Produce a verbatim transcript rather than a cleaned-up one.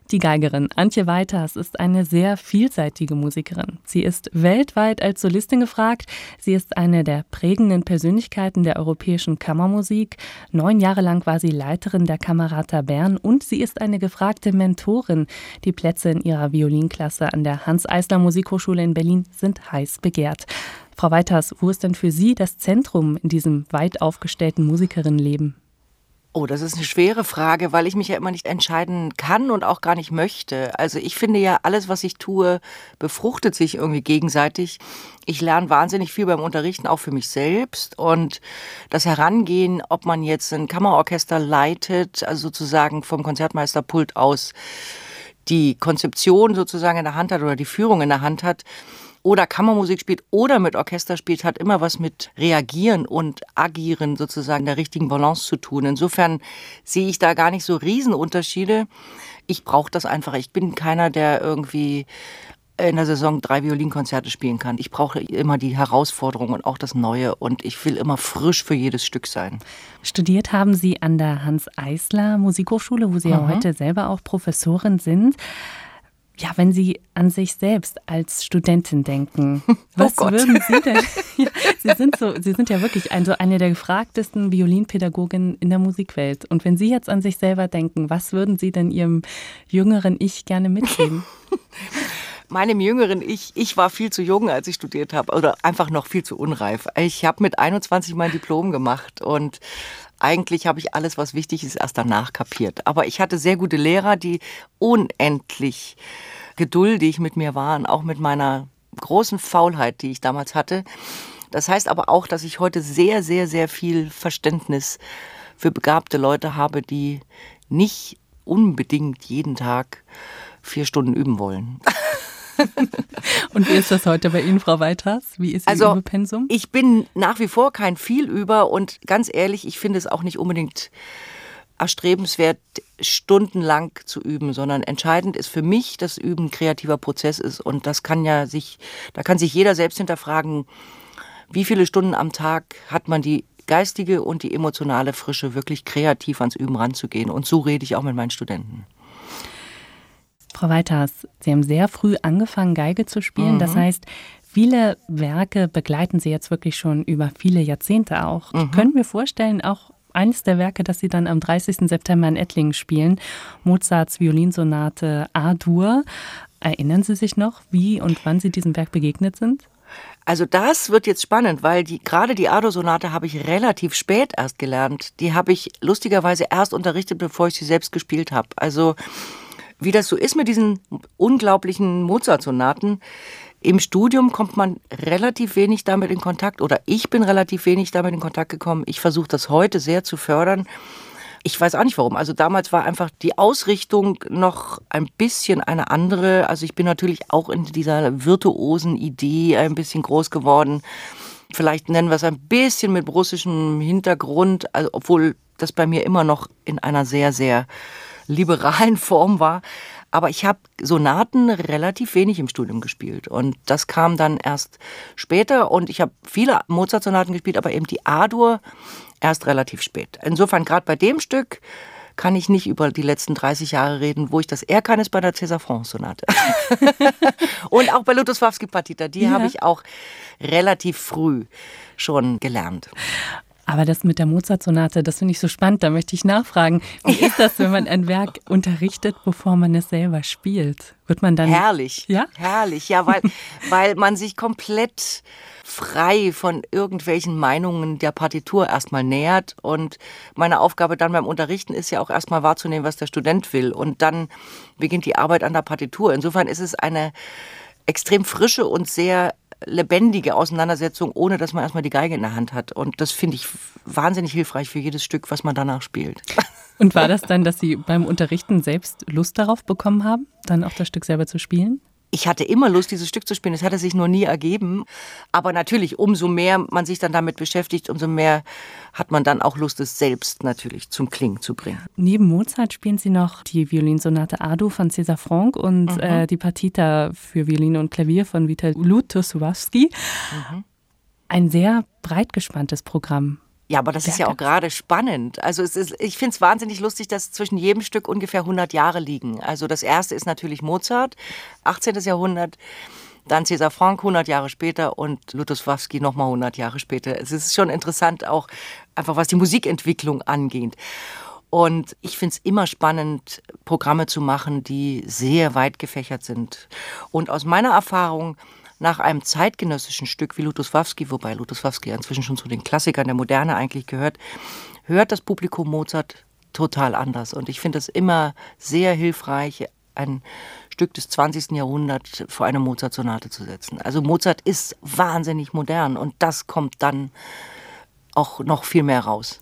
Die Geigerin Antje Weiters ist eine sehr vielseitige Musikerin. Sie ist weltweit als Solistin gefragt. Sie ist eine der prägenden Persönlichkeiten der europäischen Kammermusik. Neun Jahre lang war sie Leiterin der Camerata Bern und sie ist eine gefragte Mentorin. Die Plätze in ihrer Violinklasse an der Hanns-Eisler-Musikhochschule in Berlin sind heiß begehrt. Frau Weiters, wo ist denn für Sie das Zentrum in diesem weit aufgestellten Musikerinnenleben? Oh, das ist eine schwere Frage, weil ich mich ja immer nicht entscheiden kann und auch gar nicht möchte. Also ich finde ja, alles, was ich tue, befruchtet sich irgendwie gegenseitig. Ich lerne wahnsinnig viel beim Unterrichten, auch für mich selbst. Und das Herangehen, ob man jetzt ein Kammerorchester leitet, also sozusagen vom Konzertmeisterpult aus die Konzeption sozusagen in der Hand hat oder die Führung in der Hand hat, oder Kammermusik spielt oder mit Orchester spielt, hat immer was mit Reagieren und Agieren sozusagen der richtigen Balance zu tun. Insofern sehe ich da gar nicht so Riesenunterschiede. Ich brauche das einfach. Ich bin keiner, der irgendwie in der Saison drei Violinkonzerte spielen kann. Ich brauche immer die Herausforderung und auch das Neue und ich will immer frisch für jedes Stück sein. Studiert haben Sie an der Hanns-Eisler-Musikhochschule, wo Sie mhm. ja heute selber auch Professorin sind. Ja, wenn Sie an sich selbst als Studentin denken, was oh würden Sie denn? Ja, Sie sind so, Sie sind ja wirklich ein, so eine der gefragtesten Violinpädagoginnen in der Musikwelt. Und wenn Sie jetzt an sich selber denken, was würden Sie denn Ihrem jüngeren Ich gerne mitgeben? Meinem jüngeren Ich, ich war viel zu jung, als ich studiert habe, oder einfach noch viel zu unreif. Ich habe mit einundzwanzig mein Diplom gemacht und eigentlich habe ich alles, was wichtig ist, erst danach kapiert. Aber ich hatte sehr gute Lehrer, die unendlich geduldig mit mir waren, auch mit meiner großen Faulheit, die ich damals hatte. Das heißt aber auch, dass ich heute sehr, sehr, sehr viel Verständnis für begabte Leute habe, die nicht unbedingt jeden Tag vier Stunden üben wollen. Und wie ist das heute bei Ihnen, Frau Weiters? Wie ist Ihr also, Übepensum? Ich bin nach wie vor kein Vielüber und ganz ehrlich, ich finde es auch nicht unbedingt erstrebenswert, stundenlang zu üben, sondern entscheidend ist für mich, dass Üben ein kreativer Prozess ist und das kann ja sich, da kann sich jeder selbst hinterfragen, wie viele Stunden am Tag hat man die geistige und die emotionale Frische, wirklich kreativ ans Üben ranzugehen und so rede ich auch mit meinen Studenten. Frau Weiters, Sie haben sehr früh angefangen, Geige zu spielen. Mhm. Das heißt, viele Werke begleiten Sie jetzt wirklich schon über viele Jahrzehnte auch. Mhm. Ich könnte mir vorstellen, auch eines der Werke, das Sie dann am dreißigsten September in Ettlingen spielen, Mozarts Violinsonate A-Dur. Erinnern Sie sich noch, wie und wann Sie diesem Werk begegnet sind? Also das wird jetzt spannend, weil die, gerade die A-Dur-Sonate habe ich relativ spät erst gelernt. Die habe ich lustigerweise erst unterrichtet, bevor ich sie selbst gespielt habe. Also wie das so ist mit diesen unglaublichen Mozart-Sonaten, im Studium kommt man relativ wenig damit in Kontakt oder ich bin relativ wenig damit in Kontakt gekommen. Ich versuche das heute sehr zu fördern. Ich weiß auch nicht warum. Also damals war einfach die Ausrichtung noch ein bisschen eine andere. Also ich bin natürlich auch in dieser virtuosen Idee ein bisschen groß geworden. Vielleicht nennen wir es ein bisschen mit russischem Hintergrund, also obwohl das bei mir immer noch in einer sehr, sehr liberalen Form war. Aber ich habe Sonaten relativ wenig im Studium gespielt. Und das kam dann erst später. Und ich habe viele Mozart-Sonaten gespielt, aber eben die A-Dur erst relativ spät. Insofern, gerade bei dem Stück kann ich nicht über die letzten dreißig Jahre reden, wo ich das eher kann, ist bei der César-Franck-Sonate. Und auch bei Lutosławski-Partita, die ja. habe ich auch relativ früh schon gelernt. Aber das mit der Mozart-Sonate, das finde ich so spannend, da möchte ich nachfragen. Wie ist das, wenn man ein Werk unterrichtet, bevor man es selber spielt? Wird man dann... Herrlich, ja? herrlich, ja, weil, weil man sich komplett frei von irgendwelchen Meinungen der Partitur erstmal nähert. Und meine Aufgabe dann beim Unterrichten ist ja auch erstmal wahrzunehmen, was der Student will. Und dann beginnt die Arbeit an der Partitur. Insofern ist es eine extrem frische und sehr lebendige Auseinandersetzung, ohne dass man erstmal die Geige in der Hand hat. Und das finde ich wahnsinnig hilfreich für jedes Stück, was man danach spielt. Und war das dann, dass Sie beim Unterrichten selbst Lust darauf bekommen haben, dann auch das Stück selber zu spielen? Ich hatte immer Lust, dieses Stück zu spielen. Es hatte sich nur nie ergeben. Aber natürlich, umso mehr man sich dann damit beschäftigt, umso mehr hat man dann auch Lust, es selbst natürlich zum Klingen zu bringen. Neben Mozart spielen Sie noch die Violinsonate A-Dur von César Franck und mhm. äh, die Partita für Violine und Klavier von Witold Lutosławski. Mhm. Ein sehr breit gespanntes Programm. Ja, aber das ist ja auch gerade spannend. Also es ist, ich finde es wahnsinnig lustig, dass zwischen jedem Stück ungefähr hundert Jahre liegen. Also das erste ist natürlich Mozart, achtzehnten. Jahrhundert, dann César Franck hundert Jahre später und Lutosławski nochmal hundert Jahre später. Es ist schon interessant auch einfach, was die Musikentwicklung angeht. Und ich finde es immer spannend, Programme zu machen, die sehr weit gefächert sind. Und aus meiner Erfahrung nach einem zeitgenössischen Stück wie Lutosławski, wobei Lutosławski inzwischen schon zu den Klassikern der Moderne eigentlich gehört, hört das Publikum Mozart total anders. Und ich finde es immer sehr hilfreich, ein Stück des zwanzigsten. Jahrhunderts vor eine Mozart-Sonate zu setzen. Also Mozart ist wahnsinnig modern und das kommt dann auch noch viel mehr raus.